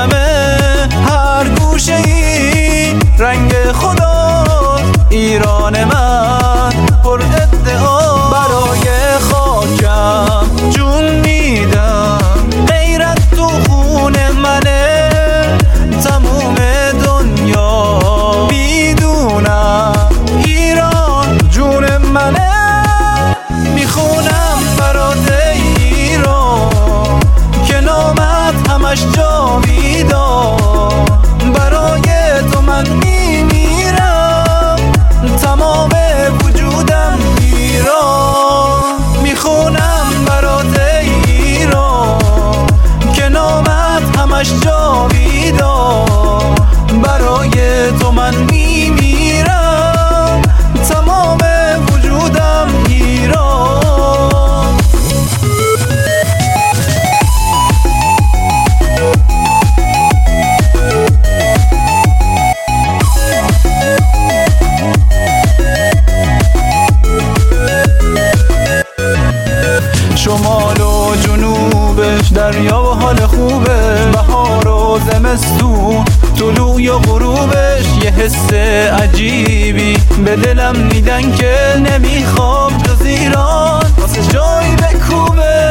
عالمه هر گوشه ای رنگ خدا ایران من پر ادعا برای خاکم جون میدم غیرت تو خون منه تموم دنیا میدونم ایران جون منه میخونم برات ایران که نامت همش جاویدان برای تو من میمیرم تمام وجودم ایران میخونم برات ایران که نامت همش جاویدان برای تو من میمیرم تمام وجودم ایران شمال و جنوبش دریا و حال خوبه بهار و زمستون طلوع و غروبش یه حس عجیبی به دلم میدن که نمیخوام جز ایران واسه جای بکوبه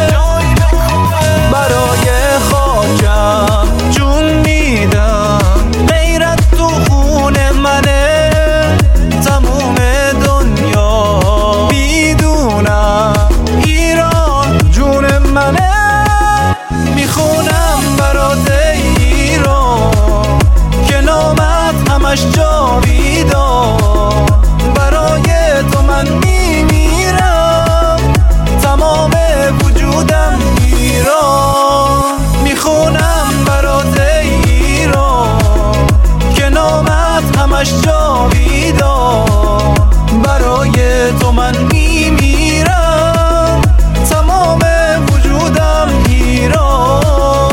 برای خاکم جون میدم غیرت تو خون منه تموم دنیا میدونم ایران جون منه میخونم برات ایران که نامت همش جاویدان برای تو من میمیرم تمام وجودم ایران میخونم برات ایران که نامت همش جاویدان برای تو من میمیرم تمام وجودم ایران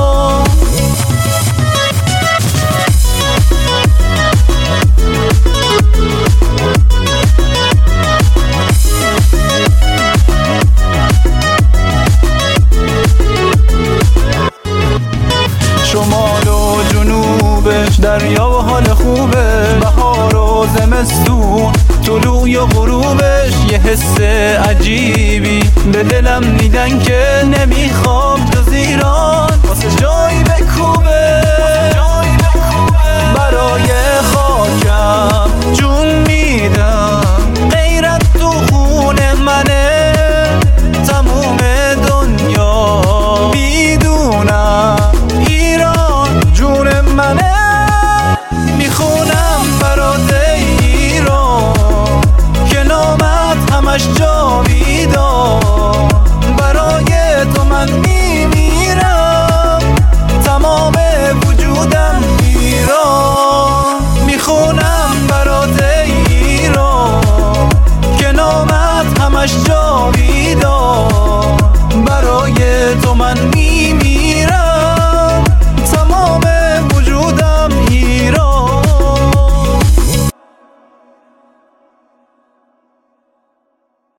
شمال و جنوبش دریا و حال خوبه بهار و زمستون طلوع و غروبش یه حس عجیبی به دلم میدن که نمیخوام جز ایران واسه جای